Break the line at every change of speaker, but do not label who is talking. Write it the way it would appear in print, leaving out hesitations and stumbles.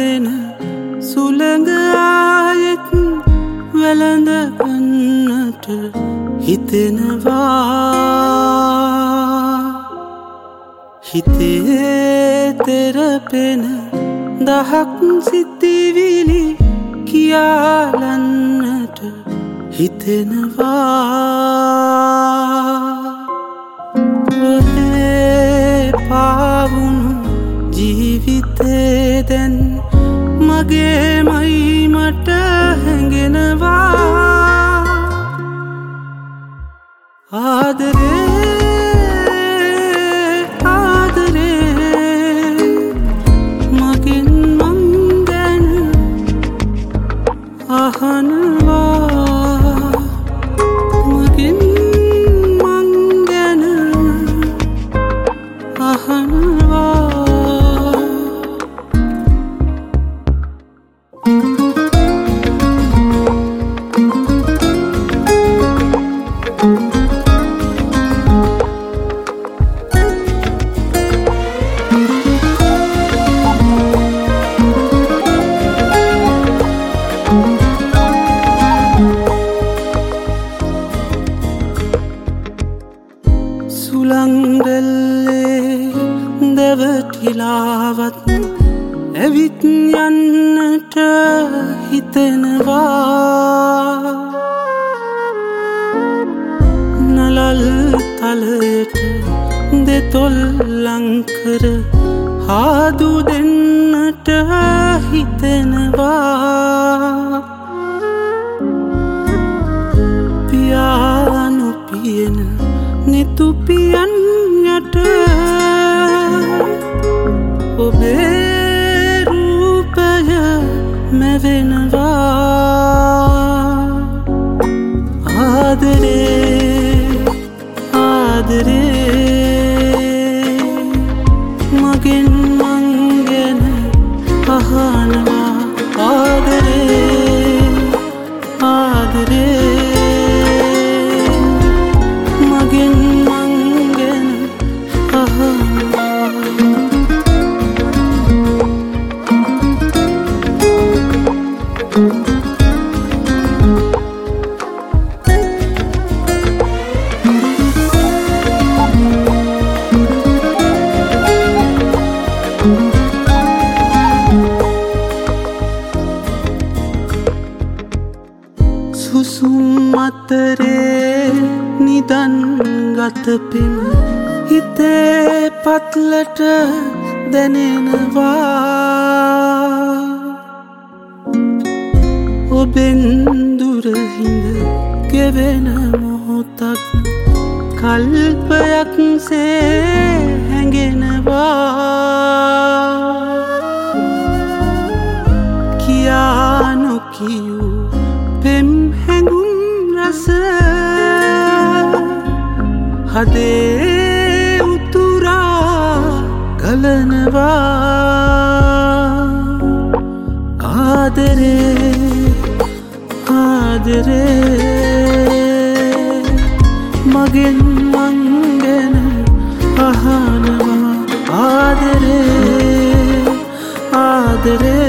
දෙන සුළඟ ආයෙත් වැළඳ ගන්නට හිතෙනවා. හිතේ තෙරපෙන දහක් සිතිවිලි කියාලන්නට හිතෙනවා. ඔහේ පාවුණු ජීවිතේ දැන් මගේමයි මට හැඟෙනවා. ආදරේ මගෙන් මං ගැන අහනවා. සුළංගල්ලේ දැවටිලාවත් ඇවිත් යන්නට හිතෙනවා. නලල් තලයට දෙතොල් ලංකර හාදු දෙන්නට හිතෙනවා. පියානු පියන නිතුපියන් යට ඔබේ රූපය මැවෙනවා. ආදරේ ආදරේ මගෙන් මං ගැන අහනවා. ආදරේ ආදරේ සුසුම් අතරේ නිදන් ගත පෙම හිතේ පත්ලට දැනෙනවා. ඔබෙන් දුරහිඳ ගෙවෙන මොහොතක් කල්පයක් සේ හැඟෙනවා. කියා නොකියූ පෙම් හැඟුම් රස හදේ උතුරා ගලනවා. ආදරේ ආදරේ මගෙන් මං ගැන අහනවා. ආදරේ ආදරේ